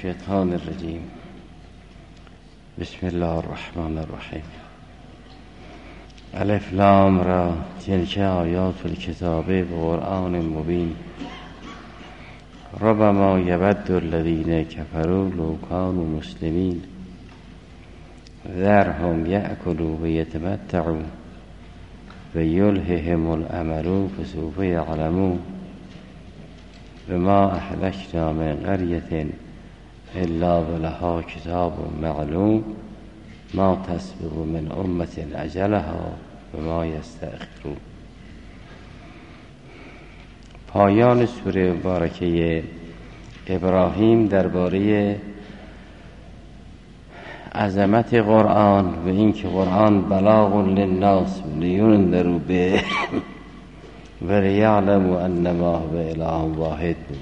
الشیطان الرجیم. بسم الله الرحمن الرحیم. الف لام را تلک آیات الکتاب بقرآن مبین ربما یود الذین کفروا لو کانوا مسلمین ذرهم یأکلوا و یتمتعوا و یلههم الامل فسوف یعلمون بما اهلکنا من قریة الا ولها کتاب معلوم ما تسبق من امة اجلها و ما یستأخرون. پایان سوره مبارکه ابراهیم درباره عظمت قرآن و اینکه قرآن بلاغ للناس لینذروا به و لیعلموا انما هو اله واحد بود.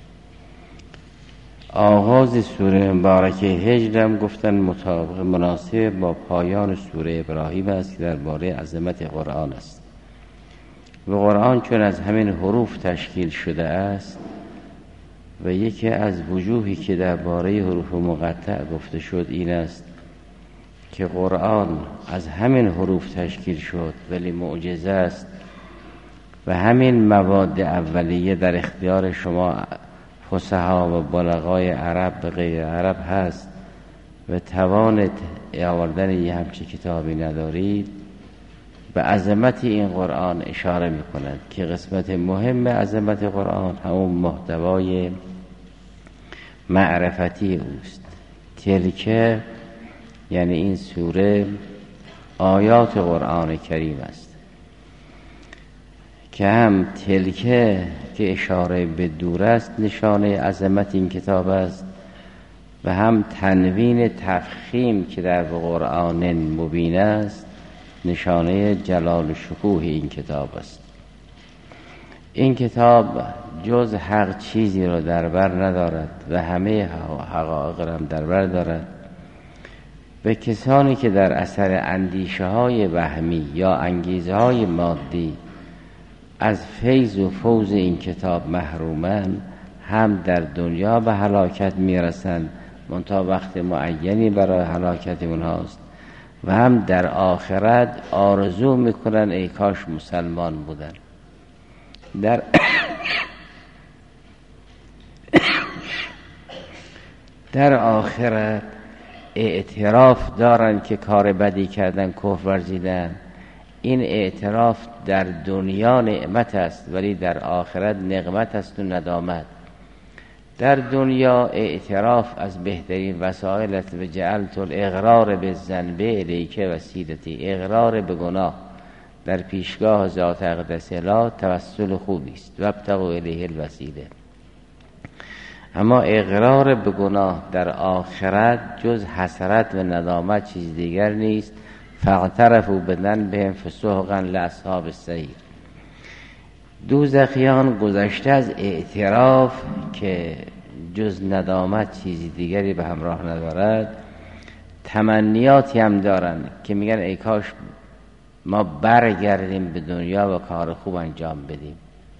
آغاز سوره مبارکه هجر هم گفتن مطابق مناسب با پایان سوره ابراهیم است که درباره عظمت قرآن است. و قرآن چون از همین حروف تشکیل شده است و یکی از وجوهی که درباره حروف مقطع گفته شد این است که قرآن از همین حروف تشکیل شد ولی معجزه است و همین مواد اولیه در اختیار شما فصحا و بلغای عرب و غیر عرب هست و توان آوردن یه همچه کتابی ندارید. به عظمت این قرآن اشاره می کند که قسمت مهم عظمت قرآن همون محتوای معرفتی اوست. تلکه یعنی این سوره آیات قرآن کریم است که هم تلکه که اشاره به دور است نشانه عظمت این کتاب است و هم تنوین تفخیم که در قرآن مبین است نشانه جلال و شکوه این کتاب است. این کتاب جز حق چیزی را در بر ندارد و همه حقایق را در بر دارد. به کسانی که در اثر اندیشه های وهمی یا انگیزه های مادی از فیض و فوز این کتاب محرومن هم در دنیا به هلاکت میرسند منتها وقت معینی برای هلاکت اونهاست و هم در آخرت آرزو میکنن ای کاش مسلمان بودن. در آخرت اعتراف دارن که کار بدی کردن، کفر ورزیدن. این اعتراف در دنیا نعمت است ولی در آخرت نقمت است و ندامت. در دنیا اعتراف از بهترین وسایل است و جعلت الاقرار بالذنب الیک وسیلتی. اقرار به گناه در پیشگاه ذات اقدس لا توسل خوبی است و ابتغوا الیه الوسیله. اما اقرار به گناه در آخرت جز حسرت و ندامت چیز دیگر نیست. فاعترفوا بذنبهم فسحقا لاصحاب السعیر. دوزخیان گذشته از اعتراف که جز ندامت چیزی دیگری به همراه ندارد تمنیاتی هم دارن که میگن ای کاش ما برگردیم به دنیا و کار خوب انجام بدیم.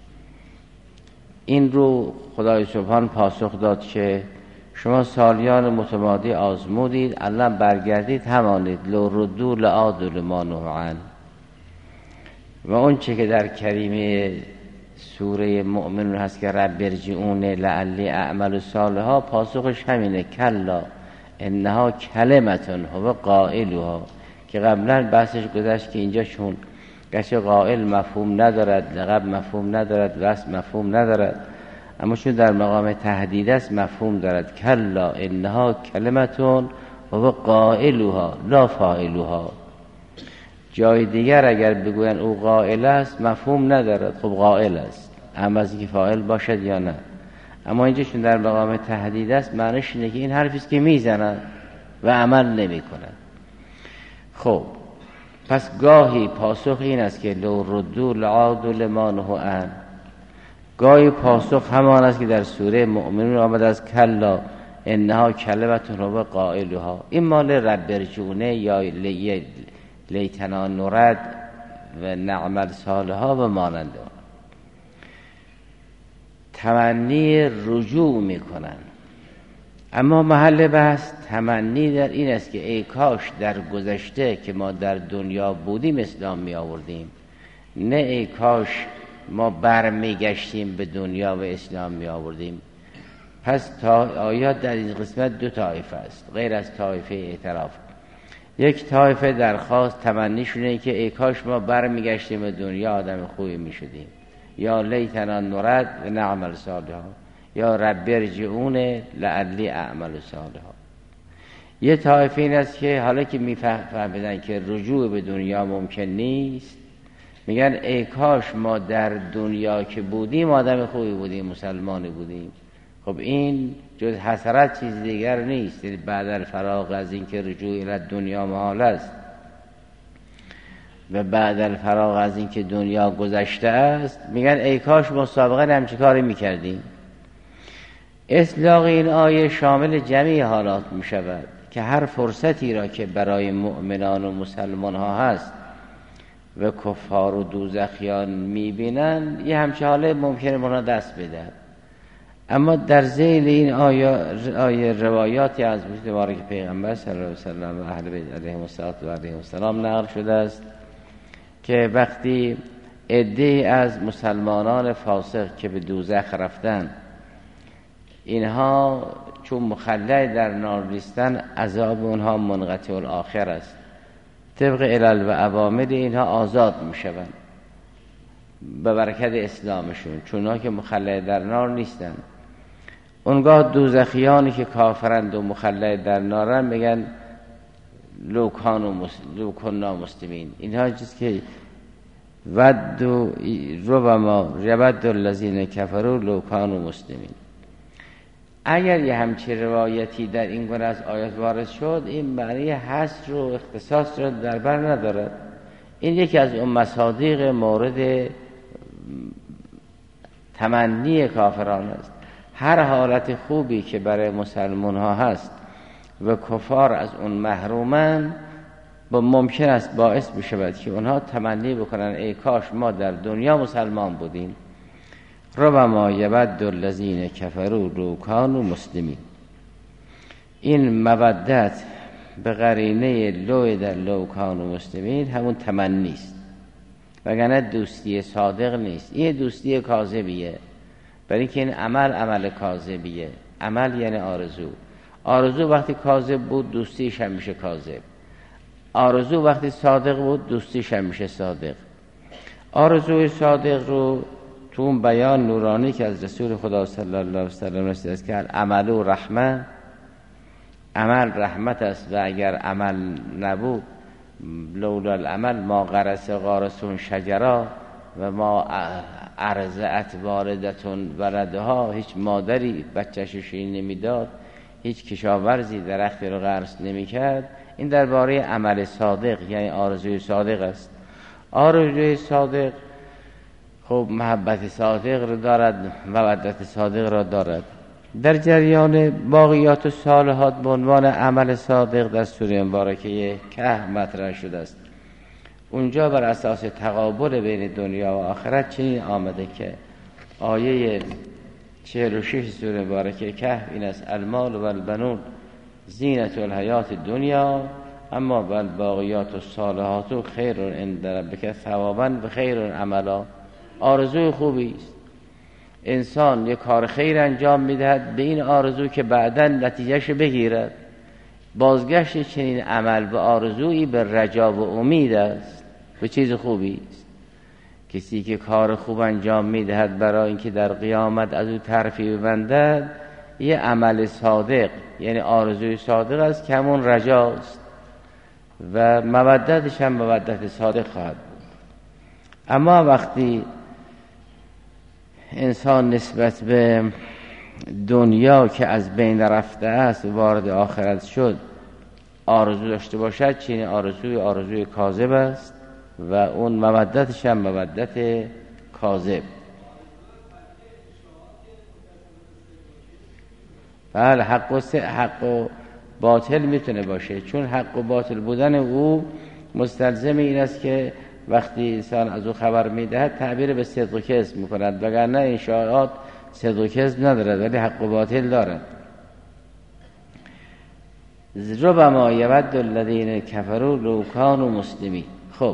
این رو خدای سبحان پاسخ داد که شما سالیان متمادی آزمودید، الان برگردید همانید. لو ردوا لعادوا لما نهوا عنه. و اون چه که در کریمه سوره مؤمنون هست که رب ارجعون لعلی اعمل صالحا، پاسخش همینه کلا انها کلمتون هو قائلها، که قبلا بحثش گذشت که اینجا چون گشه قائل مفهوم ندارد، لقب مفهوم ندارد، وصف مفهوم ندارد، اما چون در مقام تهدید است مفهوم دارد. کلا انها کلمتون هو قائلها لا فاعلها. جای دیگر اگر بگوین او قائل است مفهوم ندارد، خب قائل است، اما از اینکه فاعل باشد یا نه. اما اینجا چون در مقام تهدید است معنیش اینه که این حرفی است که میزنند و عمل نمی کنند. خب پس گاهی پاسخ این است که لو ردوا لعادوا لما نهوا عنه، گاهی پاسخ همان است که در سوره مؤمنون آمده از کلا انها کلمتون هو قائلها. این مال رب ارجعونه یا لیتنا نرد و نعمل صالحا و مانند آن. تمنی رجوع میکنن اما محل بحث تمنی در این است که ای کاش در گذشته که ما در دنیا بودیم اسلام می آوردیم، نه ای کاش ما برمیگشتیم به دنیا و اسلام می آوردیم. پس آیات در این قسمت دو طایفه است غیر از طایفه اعتراف. یک طایفه درخواست تمنیشونه که ای کاش ما برمیگشتیم به دنیا آدم خوبی می شدیم، یا لیتنا نرد و نعمل صالحا، یا رب ارجعون لعلی اعمل صالحا. یه طایفه این است که حالا که میفهمیدن که رجوع به دنیا ممکن نیست، میگن ای کاش ما در دنیا که بودیم آدم خوبی بودیم، مسلمانی بودیم. خب این جز حسرت چیز دیگر نیست. بعد الفراغ از این که رجوع الی دنیا محال است و بعد الفراغ از این که دنیا گذشته است، میگن ای کاش مسابقه همچه کاری میکردیم. اطلاق این آیه شامل جمعی حالات می شود که هر فرصتی را که برای مؤمنان و مسلمان ها هست و کفار و دوزخیان می بینن، یه همچه حاله ممکنه اونا دست بدهد. اما در ذیل این آیه روایاتی از مبارک پیغمبر صلی الله علیه و سلم و اهل بیت علیهم السلام نقل شده است که وقتی عده‌ای از مسلمانان فاسق که به دوزخ رفتن، اینها چون مخلد در نار نیستن، عذاب اونها منقطع الاخر است. طبق علل و عوامل اینها آزاد می شوند به برکت اسلامشون، چون اونها که مخلد در نار نیستن. اونگاه دوزخیانی که کافرند و مخلد در نارن میگن لو کنا مسلمین. اینها چیز که ود و ربما یود الذین کفروا لو کانوا مسلمین. اگر یه همچی روایتی در این گونه از آیات وارد شد، این معنی حصر و اختصاص را در بر ندارد. این یکی از اون مصادیق مورد تمنی کافران است. هر حالت خوبی که برای مسلمان ها هست و کفار از اون محرومن، ممکن است باعث بشود که اونها تمنی بکنن ای کاش ما در دنیا مسلمان بودیم. ربما یود الذین کفروا لو کانوا مسلمین. این مودت به قرینه لو در لو کانوا مسلمین همون تمنی است، وگرنه دوستی صادق نیست. این دوستی کاذبیه، برای اینکه این عمل کاذبیه. عمل یعنی آرزو وقتی کاذب بود دوستیش هم میشه کاذب. آرزو وقتی صادق بود دوستیش هم میشه صادق. آرزوی صادق رو تو اون بیان نورانی که از رسول خدا صلی الله علیه و سلم رسیده است که عمل و رحمت، عمل رحمت است و اگر عمل نبود لولا العمل ما غرس غارسون شجرا و ما ارضعت والدتون ولدها، هیچ مادری بچه‌ش شیرین نمیداد، هیچ کشاورزی درختی رو غرس نمیکرد. این درباره عمل صادق یعنی آرزوی صادق است. آرزوی صادق خب محبت صادق را دارد، مودت صادق را دارد. در جریان باقیات الصالحات به عنوان عمل صادق در سوره مبارکه کهف مطرح شده است. اونجا بر اساس تقابل بین دنیا و آخرت چنین آمده که آیه 46 سوره مبارکه کهف این است: المال و البنون زینت الحیات الدنیا اما باقیات الصالحات خیر عند ربک ثوابا و خیر عملا. آرزوی خوبی است. انسان یک کار خیر انجام میدهد به این آرزو که بعداً نتیجهش بگیرد. بازگشت چنین عمل به آرزویی به رجا و امید است، به چیز خوبی است. کسی که کار خوب انجام میدهد برای اینکه در قیامت از او ترفیع ببندد، یه عمل صادق یعنی آرزوی صادق است که همون رجاست و مودتش هم مودت صادق خواهد بود. اما وقتی انسان نسبت به دنیا که از بین رفته است وارد آخرت شد آرزو داشته باشد، چین آرزوی کاذب است و اون مودتش هم مودت کاذب. بله، حق و باطل میتونه باشه، چون حق و باطل بودن او مستلزم این است که وقتی انسان از او خبر میدهد تعبیر به صدق و کذب میکند، وگرنه این شایعات صدق و کذب ندارد ولی حق و باطل دارد. ربما یود الذین کفروا لو کانوا مسلمین. خب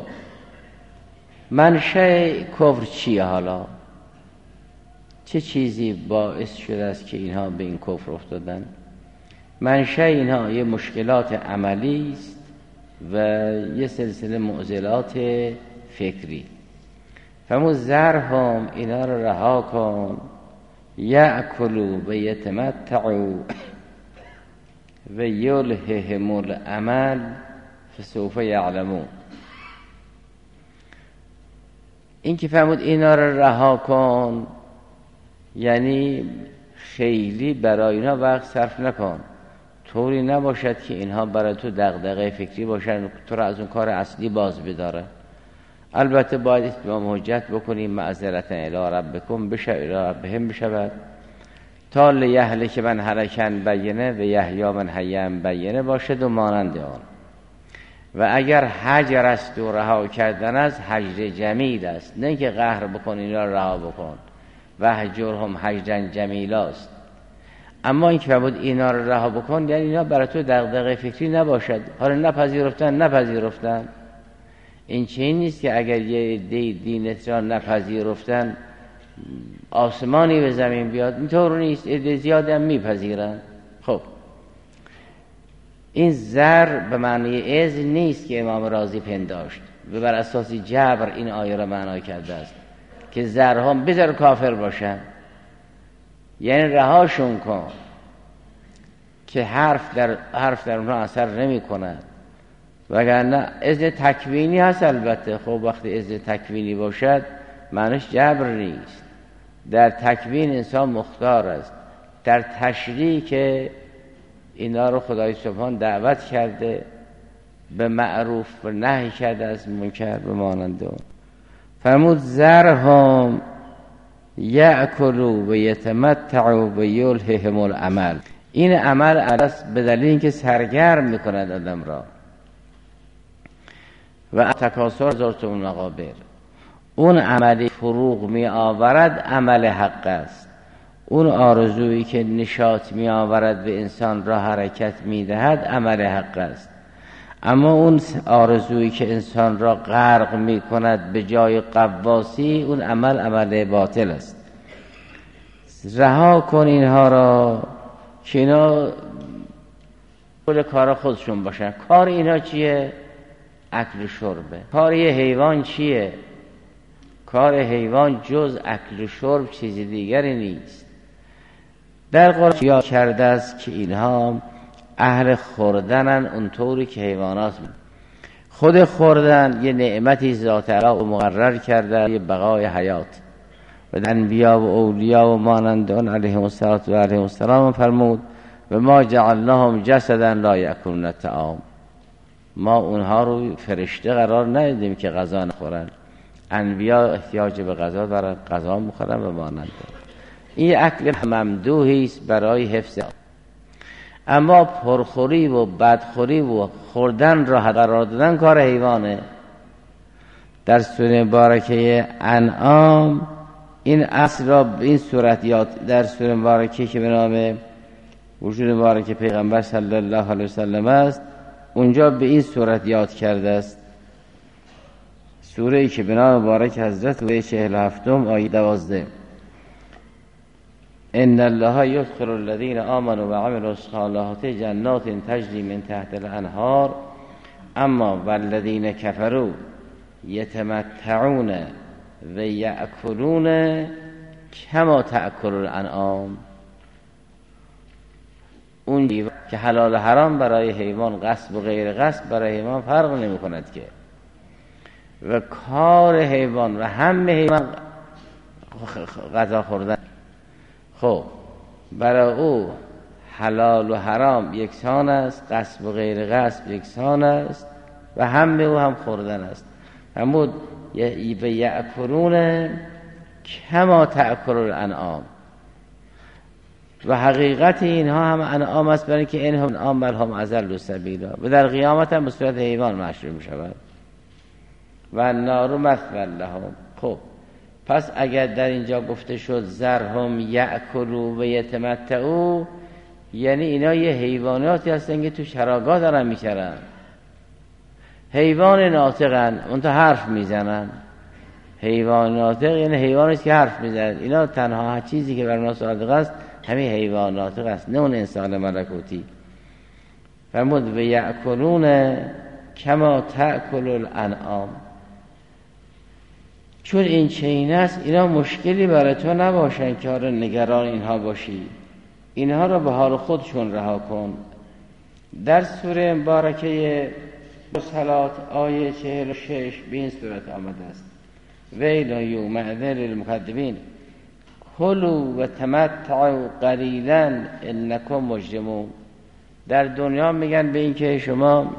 منشأ کفر چیه حالا؟ چه چیزی باعث شده است که اینها به این کفر افتادن؟ منشأ اینها یه مشکلات عملی است و یه سلسله معضلات فکری. فرمود ذرهم، اینا رو رها کن، یأکلوا و یتمتعوا و یلههم الامل فسوف یعلمون. این که فرمود اینا رو رها کن یعنی خیلی برای اینا وقت صرف نکن، طوری نباشد که اینها برای تو دغدغه فکری باشن، تو را از اون کار اصلی باز بداره. البته باید اتمام حجت بکنیم، معذرتا الی ربکم بهم بشود تا لیهلک من هلک بینه و یحیی من حی بینه باشد و مانند آن. و اگر هجر است و رها کردن از هجر جمیل است، نه که قهر بکن اینا رها بکن، و هجرهم هجرا جمیلاست. اما این که بود اینا رو رها بکن یعنی اینا برای تو دغدغه فکری نباشد. حالا نپذیرفتن این چنین نیست که اگر یه دینت را نپذیرفتن آسمانی به زمین بیاد، اینطور نیست، عده زیادی هم میپذیرن. خب این زر به معنی از نیست که امام رازی پنداشت و بر اساس جبر این آیه را معنا کرده است که زرها بذار کافر باشن، یعنی رهاشون کن که حرف در اونها اثر نمی کند. وگرنه اذن تکوینی هست البته. خب وقتی اذن تکوینی باشد معنیش جبر نیست. در تکوین انسان مختار است، در تشریع که اینا رو خدای سبحان دعوت کرده به معروف و نهی کرده از منکر به مانند اون. فرمود ذرهم یأکلوا و یتمتعوا و یلههم الامل. این عمل است به دلیل اینکه سرگرم میکند آدم را و تکاسر زرتم المقابر. اون عملی فروغ می آورد عمل حق است. اون آرزویی که نشاط می آورد به انسان را حرکت می دهد عمل حق است. اما اون آرزویی که انسان را غرق می کند به جای قواسی، اون عمل باطل است. رها کن اینها را که اینا کل کار خودشون باشن. کار اینا چیه؟ اکل و شربه. کار یه حیوان چیه؟ کار حیوان جز اکل و شرب چیز دیگری نیست. در قرآن یاد کرده است که اینها اهل خوردنن اونطوری که حیوانات. خود خوردن یه نعمتی ذات الله مقرر کرده، یه بقای حیات. و انبیا و اولیا و مانند آن علیهم السلام فرمود و ما جعلناهم جسدا لا یأکلون الطعام. ما اونها رو فرشته قرار ندیدیم که غذا نخورن. انبیا احتیاج به غذا دارن، غذا میخورن و مانند. این اکل ممدوحی است برای حفظ. اما پرخوری و بدخوری و خوردن را قرار دادن کار حیوانه. در سوره مبارکه انعام این اصل را به این صورت یاد، در سوره مبارکه که به نام وجود مبارک پیغمبر صلی الله علیه وسلم است، اونجا به این صورت یاد کرده است. سوره ای که به نام مبارک حضرت سوره 47 آیه 12: ان الله یدخل الذین آمنوا و عملوا الصالحات جنات تجری من تحت الانهار اما والذین کفروا یتمتعون و یأکلون کما تأکل الانعام. اون که حلال و حرام برای حیوان، قصب و غیر قصب برای حیوان فرق نمی کند که، و کار حیوان و همه حیوان غذا خوردن. خب برای او حلال و حرام یکسان است، قصب و غیر قصب یکسان است و همه او هم خوردن است. همون یأکلون کما تأکل الانعام. و حقیقت اینها هم انعام است، برای که اینهم انعام بل هم اضل سبیلا، و در قیامت هم به صورت حیوان محشور می شود. و النار مثوی لهم. خب پس اگر در اینجا گفته شد ذرهم یأکلوا و یتمتعوا، یعنی اینا یه حیواناتی هستن که تو چراگاه دارن میچرن، حیوان ناطقن، اون تا حرف میزنن. حیوان ناطق یعنی حیوانیست که حرف میزنن. اینا تنها چیزی که بر ما صادق است همین حیوان ناطق است، نه اون انسان ملکوتی. فرمود و یأکلون کما تأکل الانعام. چون این چنین است اینا مشکلی برای تو نباشن که آره نگران اینها باشی، اینها رو به حال خودشون رها کن. در سوره مبارکه صلات آیه 46 به این صورت آمده است: ویل یومئذ للمکذبین کلوا و تمتعوا قلیلا انکم مجرمون. در دنیا میگن به این که شما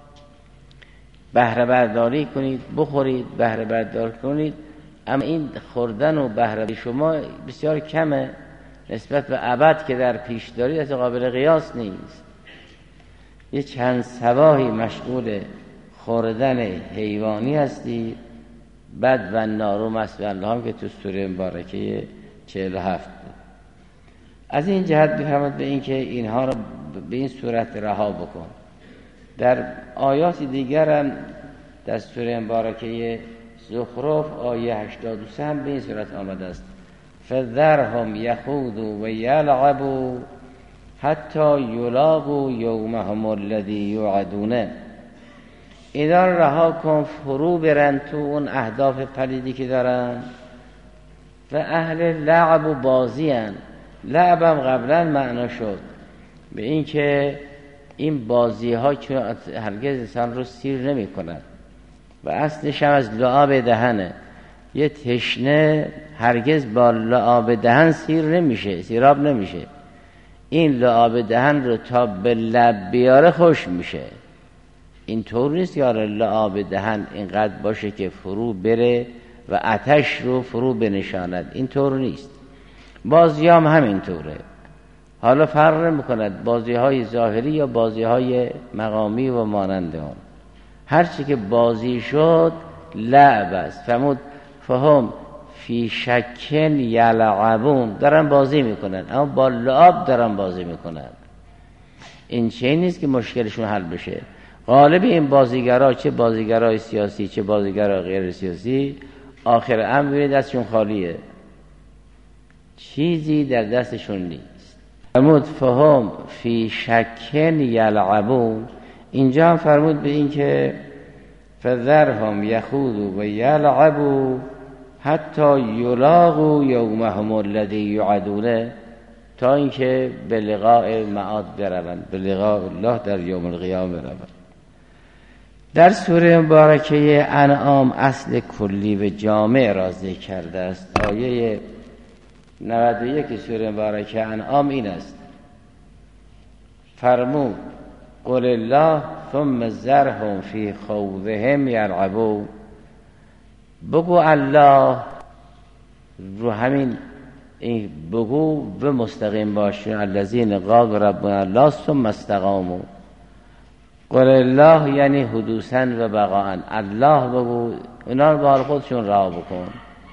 بهره برداری کنید، بخورید، بهره برداری کنید، اما این خوردن و بهره شما بسیار کمه نسبت به ابد که در پیش دارید، اصلا قابل قیاس نیست. یه چند صباحی مشغول خوردن حیوانی هستی، بد و نارو مسبح الله هم که تو سوره مبارکه 47 بود. از این جهت بفرماد به این که اینها رو به این صورت رها بکن. در آیات دیگر هم در سوره مبارکه زخرف آیه 83 هم به این صورت آمده است: فذرهم یخوضوا و یلعبوا حتی یلاقوا یومهم الذی یوعدون. اینا رو رها کن، فرو برن تو اون اهداف پلیدی که دارن و اهل لعب و بازی هن. لعب هم قبلا معنا شد به این که این بازی ها چون هرگز انسان رو سیر نمی کند و اصلش هم از لعاب دهنه. یه تشنه هرگز با لعاب دهن سیر نمیشه، سیراب نمیشه. این لعاب دهن رو تا به لب بیاره خوش میشه. این طور نیست که لعاب دهن اینقدر باشه که فرو بره و آتش رو فرو بنشاند، این طور نیست. بازی هم همین طوره. حالا فرق نمی‌کند بازی های ظاهری یا بازی های مقامی و مانند اون. هرچی که بازی شد لعب است. فرمود فهم فی شکن یلعبون، دارن بازی میکنن اما با لعاب دارن بازی میکنن. این چه نیست که مشکلشون حل بشه. غالب این بازیگرها، چه بازیگرای سیاسی چه بازیگرای غیر سیاسی، آخر امر دستشون خالیه، چیزی در دستشون نیست. فرمود فهم فی شکن یلعبون. اینجا هم فرمود به این که فذرهم یخوضوا و یلعبوا حتی یلاقوا یومهم الذی یوعدون، تا اینکه به لقاء معاد بروند، به لقاء الله در یوم القیامه بروند. در سوره مبارکه انعام اصل کلی و جامع را ذکر کرده است. آیه 91 سوره مبارکه انعام این است: فرمود قل الله ثم ذرهم فی خوضهم یلعبون. بگو الله رو همین این بگو و مستقیم باشه. الذین قالوا ربنا الله ثم استقاموا. قل الله یعنی حدوثاً و بقاءً. الله بگو، اونا رو به حال خودشون رها بکن،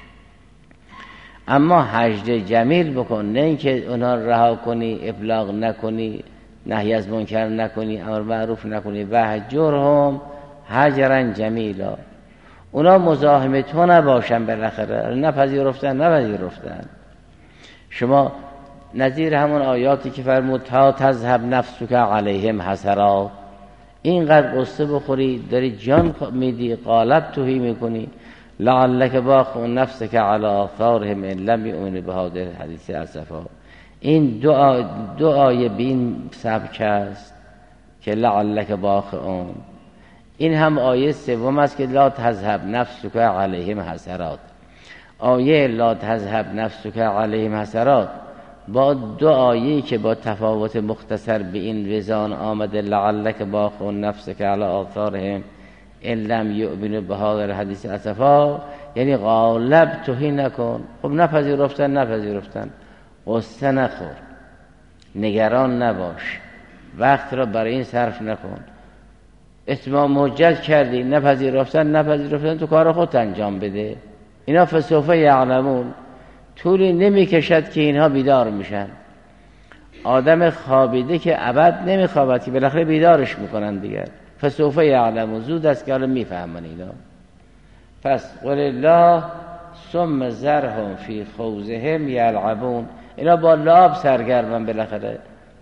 اما هجر جمیل بکن، نه اینکه اونا رو رها کنی، ابلاغ نکنی، نهی از منکر نکنی، امر معروف نکنی. وهجرهم هجرا جمیلا. اونا مزاحم تو نباشن، بالاخره نپذیرفتن. شما نظیر همون آیاتی که فرمود تا تذهب نفسک علیهم حسرات، اینقدر قصه بخوری داری جان میدی، قالب توهی میکنی، لعلک باخع نفسک علی آثارهم ان لم یؤمنوا بهذا الحدیث اسفا. این دعای به این سبک است که لعلک باخع. این هم آیه سوم است که لا تذهب نفسک علیهم حسرات. آیه لا تذهب نفسک علیهم حسرات با دو آیه‌ای که با تفاوت مختصر به این وزان آمده، لعلک باخع نفسک علی آثارهم ان لم یؤمنوا بهذا الحدیث اسفا، یعنی غالب توهی نکن. خب نپذیرفتن، قصه نخور، نگران نباش، وقت را برای این صرف نکن. اتمام حجت کردی، نپذیرفتن، تو کار خودت انجام بده. اینا فسوف یعلمون، طولی نمی کشد که اینها بیدار میشن. آدم خوابیده که ابد نمیخوابد که بالاخره بیدارش میکنن دیگر. فسوف یعلمون، زود است که حالا میفهمن اینا. پس قل الله ثم ذرهم فی خوضهم یلعبون، اینا با لعب سرگرمن بالاخره.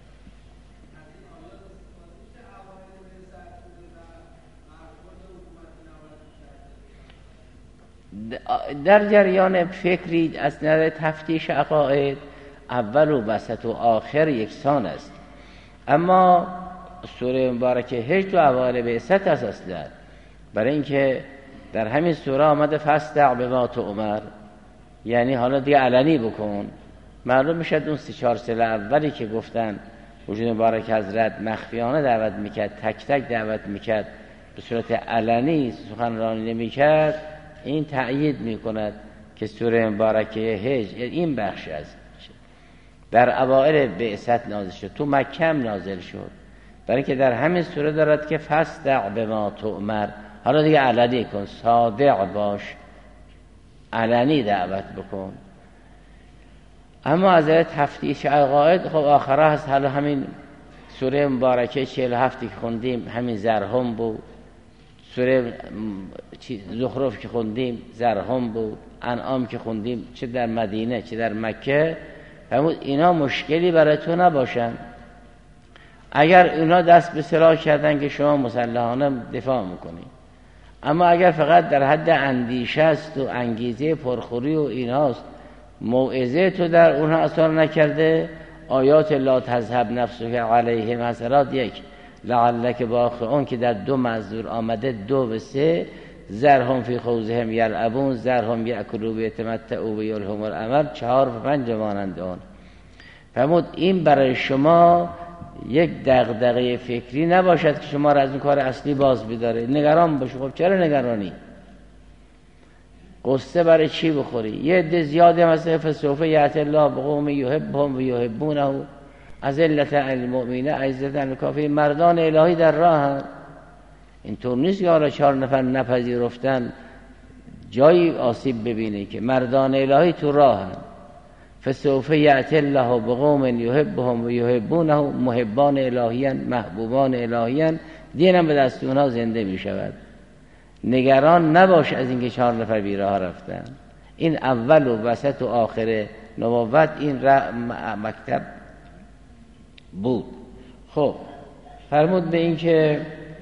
در جریان فکری از نظر تفتیش عقاید اول و وسط و آخر یکسان است، اما سوره مبارکه هجر و اوایل بعثت است اصلا، برای اینکه در همین سوره آمده فاصدع بما تؤمر، یعنی حالا دیگه علنی بکن. معلوم میشد اون 3-4 سال اولی که گفتن وجود مبارک حضرت مخفیانه دعوت میکرد، تک تک دعوت میکرد، به صورت علنی سخنرانی نمیکرد، این تأیید میکند که سوره مبارکه هجر این بخش است در اوائل بعثت نازل شد، تو مکه هم نازل شد، برای که در همین سوره دارد که فاصدع بما تؤمر، حالا دیگه علنی کن، صادق باش، علنی دعوت بکن. اما از تفتیش عقاید خب آخره هست. حالا همین سوره مبارکه 47 که خوندیم همین ذرهم بود، سوره زخرف که خوندیم ذرهم بود، انعام که خوندیم چه در مدینه چه در مکه، فرمود اینا مشکلی برای تو نباشن. اگر اینا دست به سلاح کردن که شما مسلحانه دفاع میکنی، اما اگر فقط در حد اندیشه است و انگیزه پرخوری و ایناست، موعظه تو در اونها اثر نکرده، آیات لا تذهب نفسک علیهم حسرات، یک لعلک باخعون که در 2 مزدور آمده 2 و 3، ذرهم فی خوضهم یلعبون، ذرهم یأکلوا ویتمتعوا ویلههم الامل، 4 و 5 مانند آن. فرمود این برای شما یک دغدغه فکری نباشد که شما را از اون کار اصلی باز بداره، نگران باشه. خب چرا نگرانی؟ قصه برای چی بخوری؟ یه عده زیادی مثلا فسوف یأتی الله بقوم یحبهم و یحبونه اذلة علی المؤمنین اعزة علی الکافرین، مردان الهی در راهن. اینطور نیست که حالا 4 نفر نپذیرفتن جایی آسیب ببینه، که مردان الهی تو راهن. فسوف یأتی الله بقوم یحبهم و یحبونه، محبان الهیان، محبوبان الهیان، دینم به دست اونها زنده می شود. نگران نباش از اینکه 4 نفر بیراه رفتن. این اول و وسط و آخر نبوت این مکتب بود. خب فرمود به این که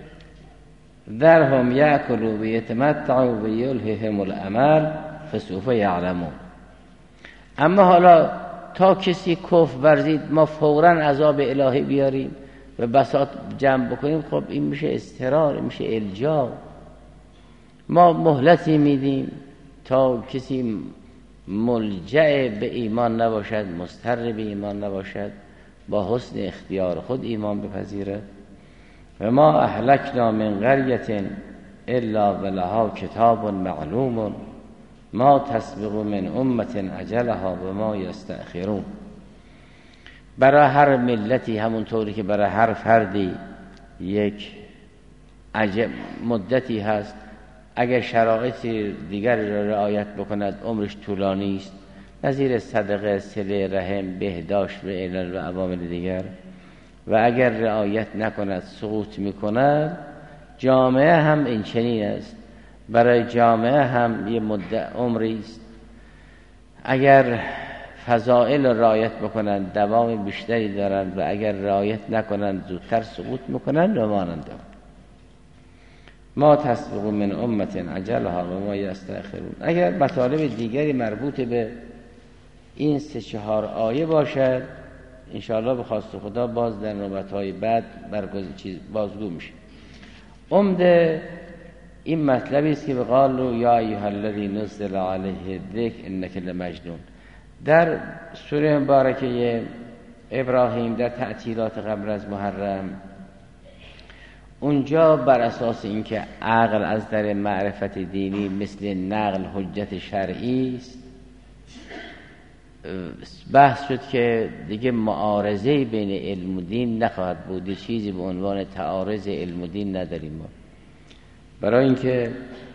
ذرهم یأکلوا و یتمتعوا و یلههم الامل فسوف یعلمون. اما حالا تا کسی کفر ورزید ما فوراً عذاب الهی بیاریم و بساط جمع بکنیم، خب این میشه اضطرار، میشه الجا. ما مهلتی میدیم تا کسی ملجأ به ایمان نباشد، مضطر به ایمان نباشد، با حسن اختیار خود ایمان بپذیره. و ما اهلکنا من قریة الا ولها کتاب معلوم ما تسبق من امة اجلها و ما یستأخرون. برای هر ملتی همونطوری که برای هر فردی یک مدتی هست، اگر شرایط دیگر را رعایت بکند عمرش طولانی است، نظیر صدقه، صله رحم، بهداشت و علل و عوامل دیگر. و اگر رعایت نکند سقوط میکند. جامعه هم این چنین است، برای جامعه هم یه مدت عمری است، اگر فضائل رعایت بکنند دوام بیشتری دارند و اگر رعایت نکنند زودتر سقوط میکنند و مانند. ما تسبق من امة اجلها و ما یستأخرون. اگر مطالب دیگری مربوط به این 3-4 آیه باشد انشاءالله به خواست خدا باز در نوبت‌های بعد بازگو میشه. عمده این مطلبی است که قالوا یا ایها الذی نزل علیه الذکر انک لمجنون. در سوره مبارکه ابراهیم در تعطیلات قبل از محرم، اونجا بر اساس اینکه عقل از در معرفت دینی مثل نقل حجت شرعی است، بحث شد که دیگه معارضه بین علم و دین نخواهد بود، چیزی به عنوان تعارض علم و دین نداریم ما. برای اینکه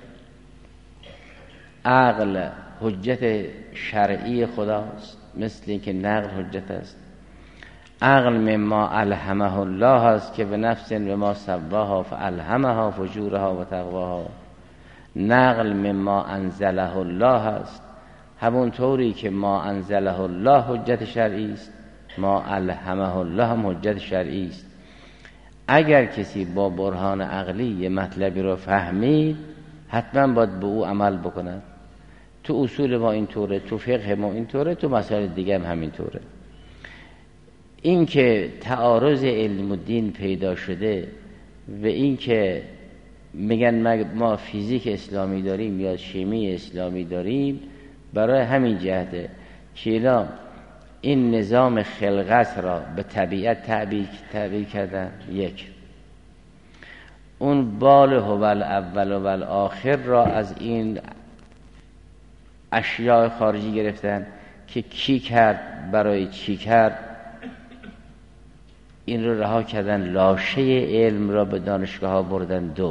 عقل حجت شرعی خداست مثل اینکه نقل حجت است. عقل مما الهمه الله است که به نفس و ما سواها فالهمها فجورها و تقواها. نقل مما انزله الله است، همون طوری که ما انزله الله حجت شرعی است، ما الهمه الله هم حجت شرعی است. اگر کسی با برهان عقلی یه مطلبی رو فهمید حتما باید به او عمل بکند. تو اصول ما اینطوره، تو فقه ما اینطوره، تو مسائل دیگه هم همینطوره. این که تعارض علم و دین پیدا شده و این که میگن ما فیزیک اسلامی داریم یا شیمی اسلامی داریم، برای همین جهته که اینا این نظام خلقت را به طبیعت تعبیر کردن. یک، اون بال هو الاول و الاخر را از این اشیاء خارجی گرفتن که کی کرد، برای چی کرد، این رو رها کردن، لاشه علم را به دانشگاه ها بردن. دو،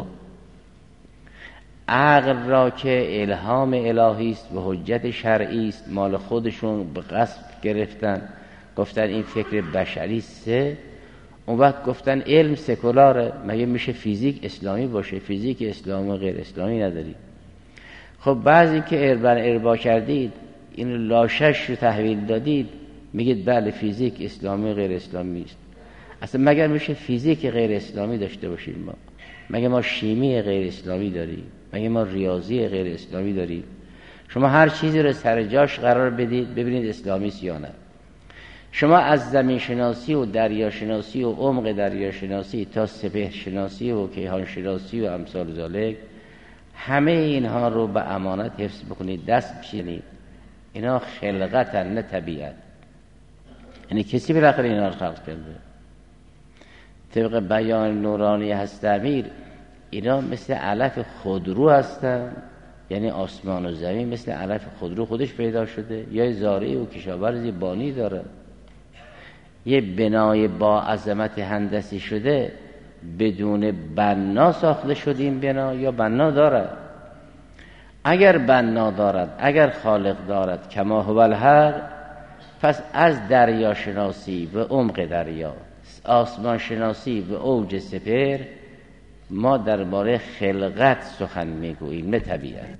عقل را که الهام الهی است و حجت شرعی است مال خودشون به غصب گرفتن، گفتن این فکر بشری است. سه، اون وقت گفتن علم سکولاره، مگه میشه فیزیک اسلامی باشه؟ فیزیک اسلامی و غیر اسلامی نداری. خب بعضی که اربا کردید این لاشش رو تحویل دادید، میگید بله فیزیک اسلامی و غیر اسلامی است. اصلا مگر میشه فیزیک غیر اسلامی داشته باشیم ما؟ مگه ما شیمی غیر اسلامی داریم؟ مگه ما ریاضی غیر اسلامی داریم؟ شما هر چیزی رو سر جاش قرار بدید ببینید اسلامی است یا نه. شما از زمین شناسی و دریا شناسی و عمق دریا شناسی تا سپهر شناسی و کیهان شناسی و امثال ذالک، همه اینها رو به امانت حفظ بکنید، دست بشینید. اینا خلقتن نه طبیعت. یعنی کسی بالاخره اینا رو خلق کرده. طبق بیان نورانی هست امیر، اینا مثل علف خودرو هستن، یعنی آسمان و زمین مثل علف خودرو خودش پیدا شده، یا زارعی و کشاورزی بانی داره. یه بنای با عظمت هندسی شده بدون بنا ساخته شده این بنا، یا بنا دارد؟ اگر بنا دارد، اگر خالق دارد کما هو الحق، پس از دریا شناسی و عمق دریا، آسمان شناسی و اوج سپهر، ما درباره خلقت سخن میگوییم نه طبیعت.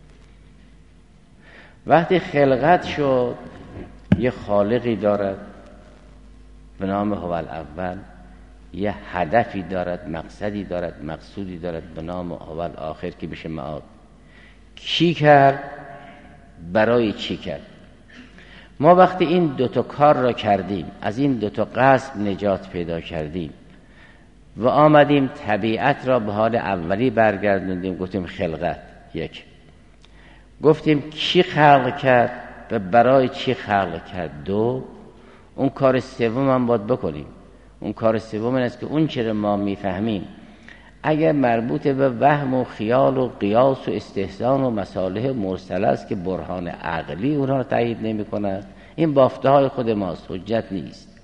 وقتی خلقت شد یه خالقی دارد به نام هو الاول، یه هدفی دارد، مقصدی دارد، مقصودی دارد به نام هو الاخر که میشه معاد. کی کرد؟ برای چی کرد؟ ما وقتی این دوتا کار را کردیم، از این دوتا قسم نجات پیدا کردیم و آمدیم طبیعت را به حال اولی برگردوندیم، گفتیم خلقت. یک، گفتیم کی خلق کرد و برای چی خلق کرد. دو، اون کار سوم هم باید بکنیم. اون کار سوم این است که اون چرا ما میفهمیم اگر مربوط به وهم و خیال و قیاس و استحسان و مصالح مرسله است که برهان عقلی اونها رو تایید نمی کند، این بافته های خود ماست، حجت نیست.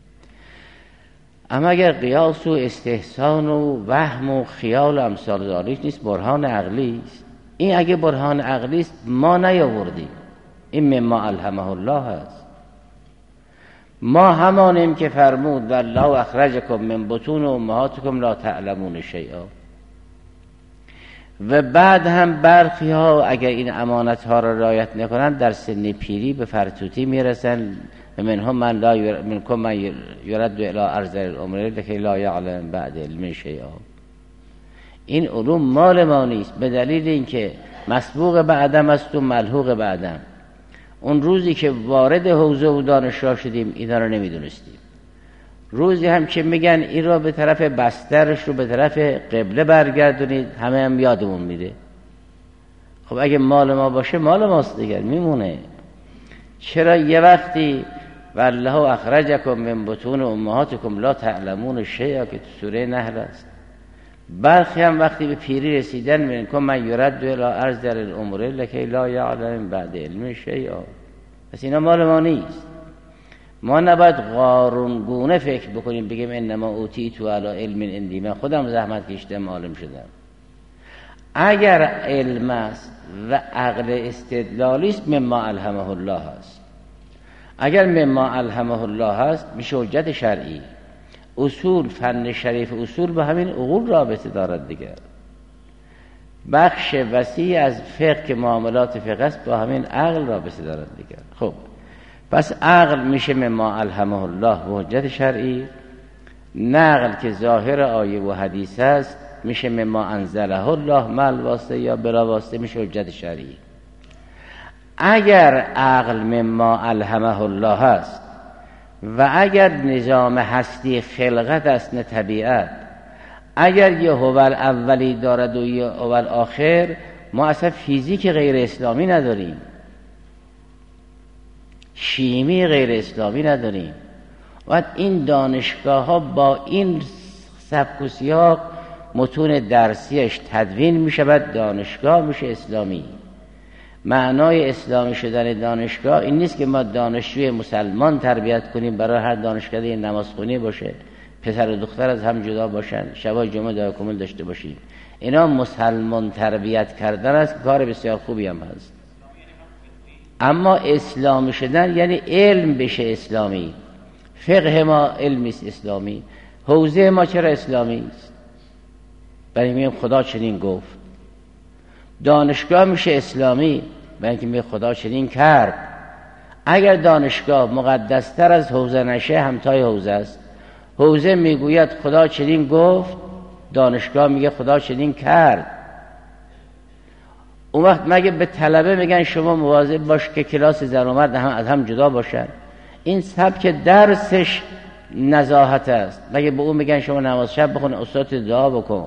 اما اگر قیاس و استحسان و وهم و خیال و امثال ذالک نیست، برهان عقلی است. این اگه برهان عقلی است ما نیاوردیم، این مما الهمه الله است. ما همانیم که فرمود والله اخرجکم من بطون امهاتکم لا تعلمون شیئا. و بعد هم برخی ها اگر این امانت ها را رعایت نکنند در سن پیری به فرتوتی میرسن. منهم من یرد الی ارذل العمر لکی لا یعلم بعد علم شیئا. این علوم مال ما نیست، به دلیل اینکه مسبوق به عدم است و ملحوق به عدم. اون روزی که وارد حوزه و دانشگاه شدیم اینا رو نمیدونستیم. روزی هم که میگن این را به طرف بسترش رو به طرف قبله برگردونید، همه هم یادمون میره. خب اگه مال ما باشه مال ماست دیگر، میمونه. چرا یه وقتی والله اخرجکم من بطون امهاتکم لا تعلمون شیئا که تو سوره نحل است، برخی هم وقتی به پیری رسیدن منکم من یرد الی ارذل العمر لکی لا یعلم بعد علم شیئا. پس اینا مال ما نیست. ما نباید قارونگونه فکر بکنیم بگیم انما اوتیت علی علم عندی، من خودم زحمت کشیدم عالم شدم. اگر علم است و عقل استدلالی است مما الهمه الله است. اگر مما الهمه الله هست میشه حجت شرعی. اصول، فن شریف اصول به همین عقول رابطه دارد دیگه. بخش وسیع از فقه که معاملات فقه است با همین عقل رابطه دارد دیگه. خب پس عقل میشه مما الهمه الله و حجت شرعی. نقل که ظاهر آیه و حدیث است میشه مما انزله الله مل واسطه یا بلا واسطه، میشه حجت شرعی. اگر عقل مما الهمه الله است و اگر نظام هستی خلقت است نه طبیعت، اگر یه هوال اولی دارد و یه هوال آخر، ما اصلا فیزیک غیر اسلامی نداریم، شیمی غیر اسلامی نداریم. و این دانشگاه ها با این سبک و سیاق متون درسیش تدوین می شود، دانشگاه میشه اسلامی. معنای اسلامی شدن دانشگاه این نیست که ما دانشجوی مسلمان تربیت کنیم برای هر دانشکده نمازخونی باشه، پسر و دختر از هم جدا باشن، شبای جمعه دعای کامل داشته باشیم. اینا مسلمان تربیت کردن است، کار بسیار خوبی هم هست. اما اسلامی شدن یعنی علم بشه اسلامی. فقه ما علمی است اسلامی. حوزه ما چرا اسلامی است؟ برای میگیم خدا چنین گفت. دانشگاه میشه اسلامی برای اینکه میگه خدا چنین کرد. اگر دانشگاه مقدستر از حوزه نشه همتای حوزه است. حوزه میگوید خدا چنین گفت، دانشگاه میگه خدا چنین کرد. اون وقت مگه به طلبه میگن شما مواظب باش که کلاس زن و مرد هم از هم جدا باشن؟ این سبک درسش نزاهت است. مگه به اون میگن شما نماز شب بخون، استاد دعا بکن؟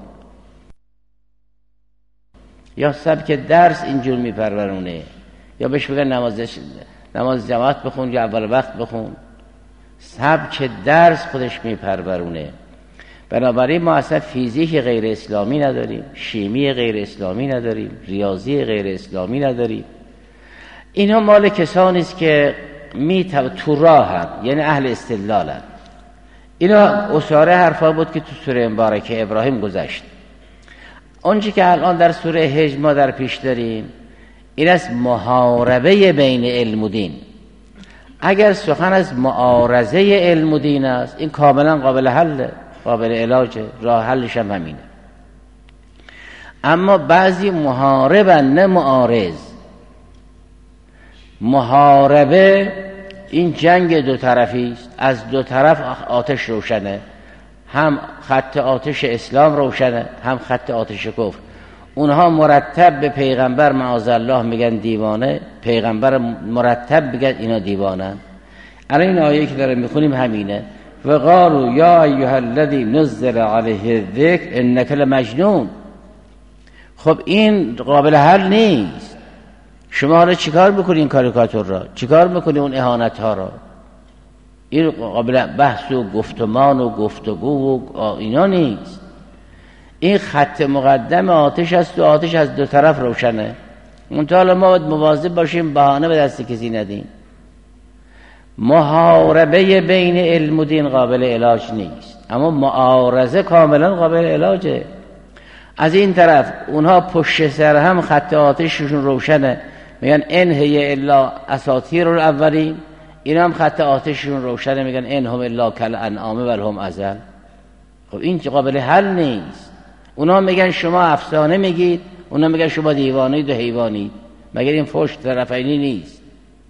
یا سبک درس اینجور میپرورونه؟ یا بهش میگن نماز جماعت بخون یا اول وقت بخون؟ سبک درس خودش میپرورونه. بنابراین ما اصلا فیزیک غیر اسلامی نداریم، شیمی غیر اسلامی نداریم، ریاضی غیر اسلامی نداریم. اینها مال کسانی است که تو راهن، یعنی اهل استدلالن. اینا اساره حرفا بود که تو سوره مبارکه ابراهیم گذشت. اونچه که الان در سوره حج ما در پیش داریم این است محاربه بین علم و دین. اگر سخن از معارضه علم و دین است، این کاملا قابل حل، قابل علاجه، راه حلش هم همینه. اما بعضی محاربن نه معارض. محاربه این جنگ دو طرفی است، از دو طرف آتش روشنه، هم خط آتش اسلام روشنه هم خط آتش کفر. اونها مرتب به پیغمبر معاذالله میگن دیوانه، پیغمبر مرتب میگن اینا دیوانن. الان این آیه که داره میخونیم همینه. و قالوا یا ایها الذی نزل علیه الذکر انک لمجنون. خب این قابل حل نیست. شما حالا چیکار میکنی این کاریکاتور را؟ چیکار میکنی اون اهانت ها را؟ این قابل بحث و گفتمان و گفتگو و اینا نیست. این خط مقدم آتش است و آتش از دو طرف روشنه. منتها ما باید مواظب باشیم بهانه به دست کسی ندیم. محاربه بین علم و دین قابل علاج نیست، اما معارضه کاملا قابل علاجه. از این طرف اونها پشت سر هم خط آتششون روشنه، میگن ان هی الا اساطیر الاولین. اینا هم خط آتششون روشنه، میگن ان هم الا کالانعام بل هم اضل. خب این قابل حل نیست. اونا میگن شما افسانه میگید، اونا میگن شما دیوانید و حیوانید. مگر این فحش طرفینی نیست؟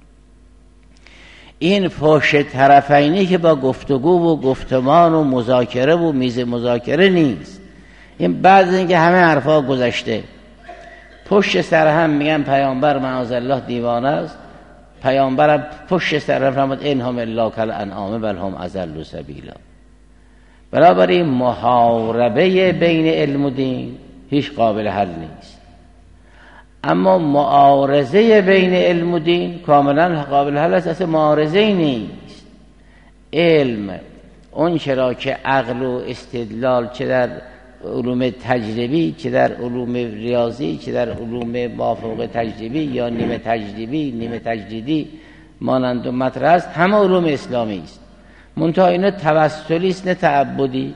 این فحش طرفینی که با گفتگو و گفتمان و مذاکره و میز مذاکره نیست. این بعد اینکه همه حرفا گذشته، پشت سر هم میگن پیامبر معاذالله دیوانه است، پیامبر پشت سر هم فرمود انهم الا کالانعام بل هم اضل سبیلا. بنابراین محاربه بین علم و دین هیچ قابل حل نیست، اما معارضه بین علم و دین کاملا قابل حل است. اصلا معارضه نیست. علم اون چرا که عقل و استدلال چه در علوم تجربی، چه در علوم ریاضی، چه در علوم مافوق تجربی یا نیمه تجربی، نیمه تجدیدی مانند و مطرح است، همه علوم اسلامی است. منتها اینا توسلی است نه تعبدی.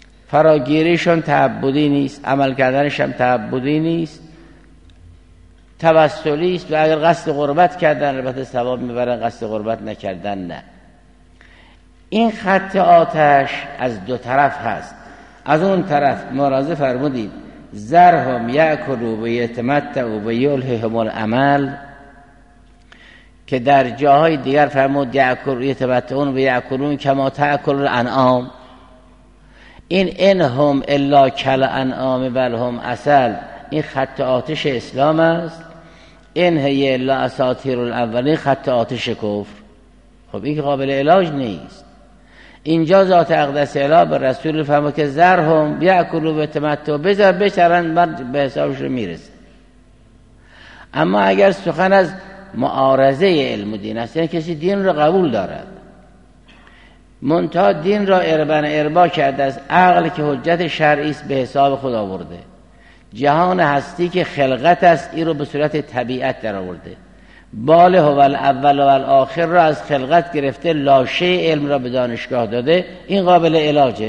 فراگیریشون تعبدی نیست، عمل کردنش هم تعبدی نیست. توسلی است و اگر قصد قربت کردن البته ثواب میبرن، قصد قربت نکردن نه. این خط آتش از دو طرف هست. از اون طرف ملاحظه فرمودید ذرهم یأکلوا و یتمتعوا و یلههم الامل، که در جاهای دیگر فرمود یتمتعون و یأکلون کما تأکل الانعام. این انهم الا کالانعام بل هم عسل، این خط آتش اسلام است. این هی الا اساطیر الاولین، خط آتش کفر. خب این قابل علاج نیست. اینجا ذات اقدس اله به رسول فرمود که ذرهم یأکلوا و یتمتعوا، بذار بچرن، من به حسابش رو میرسه. اما اگر سخن از معارضه علم و دین است، یعنی کسی دین را قبول دارد منتها دین را اربا کرده از عقل که حجت شرعی است به حساب خود آورده، جهان هستی که خلقت است این رو به صورت طبیعت در آورده، بال هو الاول و الاخر را از خلقت گرفته، لاشه علم را به دانشگاه داده، این قابل علاجه.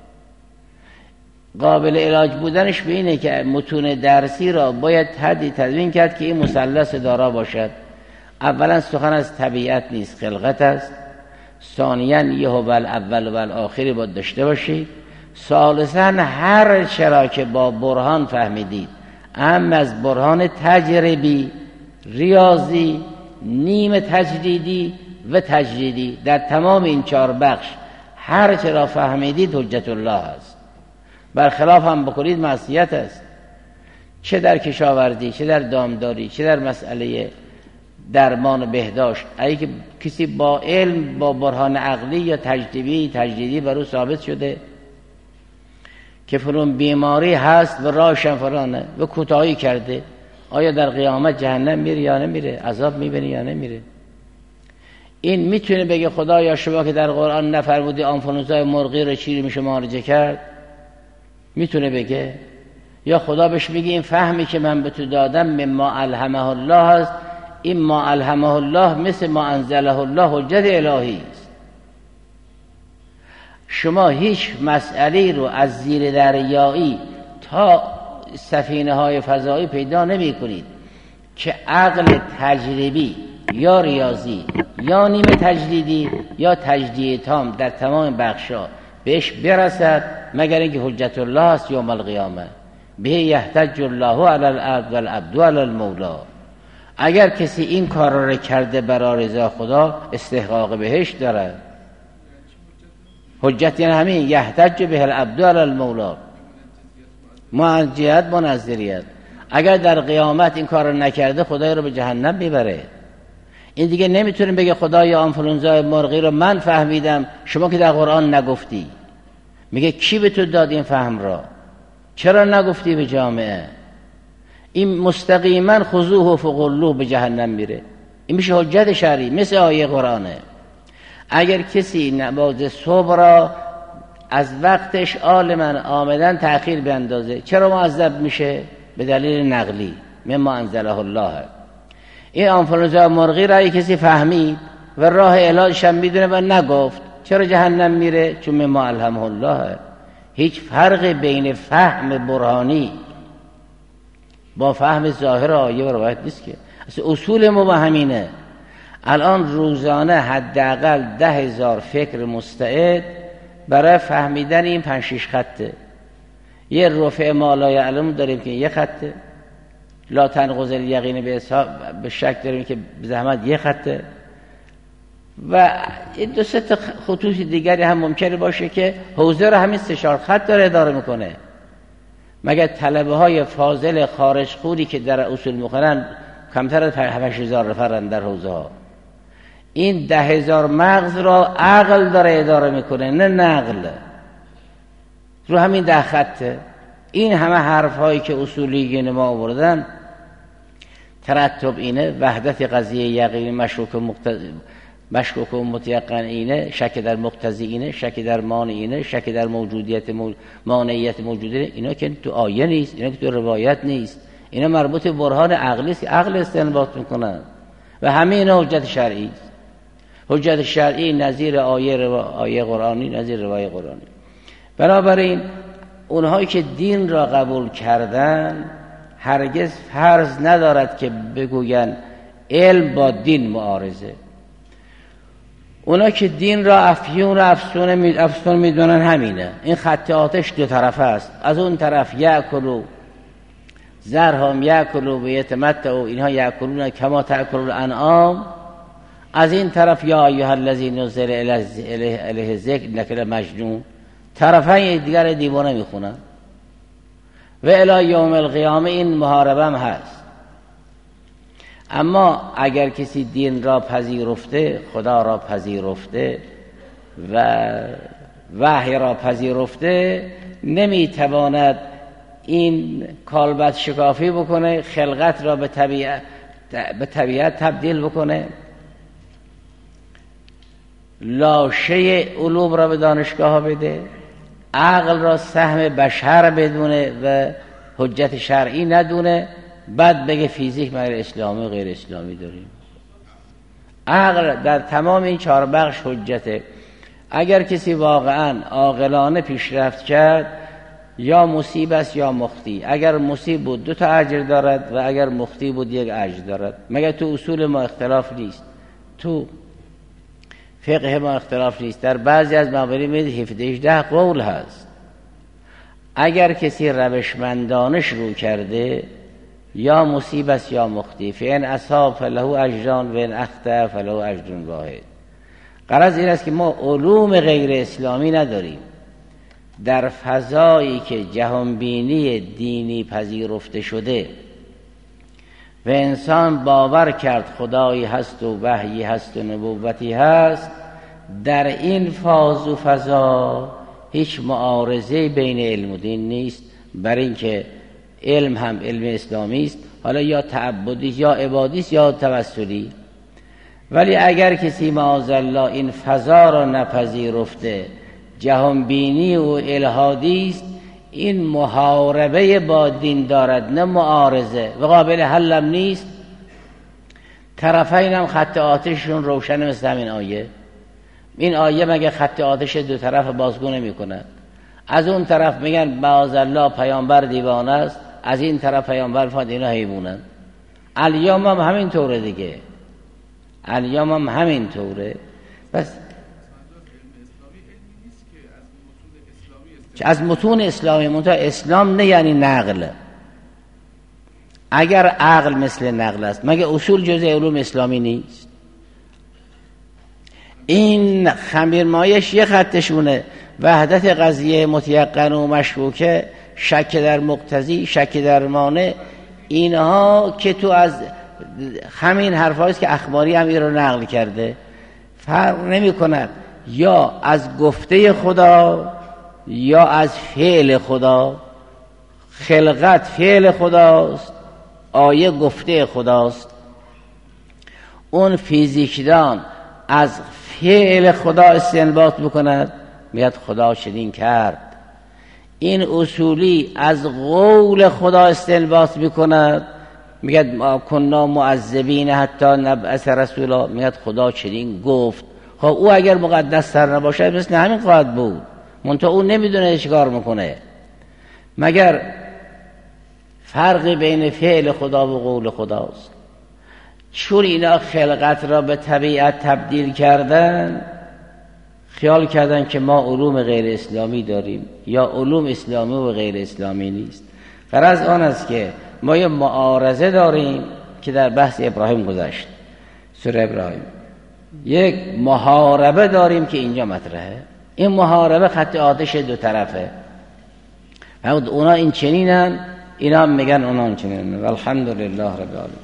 قابل علاج بودنش به اینه که متون درسی را باید تدوین کرد که این مثلث دارا باشد. اولا سخن از طبیعت نیست، خلقت است. ثانیاً یه هو الاول و الاخری باید داشته باشید. ثالثاً هر چرا که با برهان فهمیدید، اما از برهان تجربی، ریاضی، نیم تجریدی و تجریدی، در تمام این 4 بخش هر چرا فهمیدید حجت الله است. برخلاف هم بکنید معصیت است، چه در کشاورزی، چه در دامداری، چه در مسئله درمان و بهداشت. اگه که کسی با علم، با برهان عقلی یا تجدیدی برو ثابت شده که فلان بیماری هست و راهشم فلانه و کوتاهی کرده، آیا در قیامت جهنم میره یا نمیره، عذاب میبینه یا نمیره؟ این میتونه بگه خدایا شما که در قرآن نفرمودی آنفلوانزای مرغی رو چیری میشه معالجه کرد؟ میتونه بگه؟ یا خدا بهش میگه این فهمی که من به تو دادم مما الهمه الله است، این ما الهمه الله مثل ما انزله الله حجت الهی است. شما هیچ مسئله رو از زیر دریایی تا سفینه های فضایی پیدا نمی کنید که عقل تجربی یا ریاضی یا نیمه تجدیدی یا تجدید تام در تمام بخشا بهش برسد، مگر اینکه حجت الله است یوم القیامه. به یحتج الله علی العبد و العبد علی المولا. اگر کسی این کار را کرده برای رضا خدا، استحقاق بهشت دارد. حجت یعنی همین یحتج به العبد علی المولا، معجزت منظریت. اگر در قیامت این کار را نکرده خدای رو به جهنم میبره. این دیگه نمیتونیم بگه خدایا آنفلوانزای مرغی رو من فهمیدم، شما که در قرآن نگفتی. میگه کی به تو داد این فهم را؟ چرا نگفتی به جامعه؟ این مستقیما خذوه فغلوه به جهنم میره. این میشه حجت شرعی، مثل آیه قرآنه. اگر کسی نماز صبح را از وقتش عالما آمدن تأخیر بیندازه، چرا معذب میشه؟ به دلیل نقلی، مما انزله الله. این آنفلوانزا مرغی را کسی فهمید و راه علاجش هم میدونه و نگفت، چرا جهنم میره؟ چون مما الهمه الله. هیچ فرق بین فهم برهانی با فهم ظاهر آیه و روایت نیست که. اصول ما با همینه. الان روزانه حداقل 10,000 فکر مستعد برای فهمیدن این 5-6 خطه. یه رفع ما لا یعلم داریم که یه خطه، لا تنقض الیقین به شک داریم که به زحمت یه خطه، و این 2-3 خطوط دیگری هم ممکنه باشه که حوزه رو همین 3-4 خط داره اداره میکنه. مگر طلبه های فاضل خارج خوری که در اصول میخونن کمتر از 7,000 نفرن در حوزه ها. این 10,000 مغز را عقل داره اداره میکنه، نه نقل. رو همین 10 خطه. این همه حرف هایی که اصولیین ما آوردن ترتب اینه: وحدت قضیه یقینی، مشکوک و متیقن اینه، شک در مقتضی اینه، شک در مانع اینه، شک در موجودیت مانعیت موجوده. اینا که تو آیه نیست، اینا که تو روایت نیست، اینا مربوط به برهان عقلی است، عقل استنباط میکنن و همه اینا حجت شرعی است. حجت شرعی نظیر آیه قرآنی، نظیر روایت قرآنی. بنابراین اونهایی که دین را قبول کردن هرگز فرض ندارد که بگوین علم با دین معارضه. اونا که دین را افیون و افسون میدونن همینه. این خط آتش دو طرفه است. از اون طرف یأکلوا ذرهم یأکلوا و یتمتعوا، اینها یأکلون کما تأکل الانعام. از این طرف یا ایها الذی نزل الیه الذکر انک لمجنون. طرفین دیگر دیوانه میخونن. و الی یوم القیامه این محاربه هم هست. اما اگر کسی دین را پذیرفته، خدا را پذیرفته و وحی را پذیرفته، نمیتواند این کالبد شکافی بکنه، خلقت را به طبیعت تبدیل بکنه، لاشه علوم را به دانشگاه بده، عقل را سهم بشر بدونه و حجت شرعی ندونه، بعد بگه فیزیک مگر اسلامی و غیر اسلامی داریم. عقل در تمام این 4 بخش حجته. اگر کسی واقعا عاقلانه پیشرفت کرد، یا مصیب است یا مخطی. اگر مصیب بود 2 تا اجر دارد و اگر مخطی بود 1 اجر دارد. مگر تو اصول ما اختلاف نیست، تو فقه ما اختلاف نیست. در بعضی از موارد 17-18 قول هست. اگر کسی روشمندانه شروع کرده، یا مصیب است یا مخطی. فإن اصاب فله اجران و ان اخطأ فله اجر واحد. غرض این است که ما علوم غیر اسلامی نداریم. در فضایی که جهانبینی دینی پذیرفته شده و انسان باور کرد خدایی هست و وحی هست و نبوتی هست، در این فاز و فضا هیچ معارضه بین علم و دین نیست. بر این که علم هم علم اسلامی است، حالا یا تعبدی یا عبادی یا توسلی. ولی اگر کسی معاذالله این فضا را نپذیرفته، جهانبینی و الهادی است، این محاربه با دین دارد نه معارضه و قابل حلم نیست. طرفین هم خط آتششون روشن مثل همین آیه. این آیه مگه خط آتش 2 طرف بازگو نمی کند؟ از اون طرف میگن معاذالله پیامبر دیوانه است، از این طرف پیامبر فاد اینا حیوانن. الیام هم همین طوره دیگه، الیام هم همین طوره. بس از متون اسلامی منتها اسلام نه یعنی نقل. اگر عقل مثل نقل است، مگه اصول جزء علوم اسلامی نیست؟ این خمیرمایش یه خطشونه، وحدت قضیه متیقن و مشکوکه، شک در مقتضی، شک در مانع، اینها که تو از همین حرفاییست که اخباری هم این رو نقل کرده. فرق نمی کند یا از گفته خدا یا از فعل خدا. خلقت فعل خداست، آیه گفته خداست. اون فیزیکدان از فعل خدا استنباط بکند، میاد خدا چنین کرد. این اصولی از قول خدا استنباط میکند، میگه ما کنا معذبین حتی نبعث رسولا، میگه خدا چنین گفت. خب او اگر مقدس تر نباشه مثل همین خواهد بود، منتها او نمیدونه چیکار میکنه. مگر فرقی بین فعل خدا و قول خداست. چون اینا خلقت را به طبیعت تبدیل کردن، خیال کردن که ما علوم غیر اسلامی داریم یا علوم اسلامی و غیر اسلامی نیست. غرض آن است که ما یه معارضه داریم که در بحث ابراهیم گذشت، سوره ابراهیم. یک محاربه داریم که اینجا مطرحه. این محاربه خط آتش 2 طرفه. اونا این چنینن، اینا هم میگن اونا این چنینن. والحمدلله رب العالمین.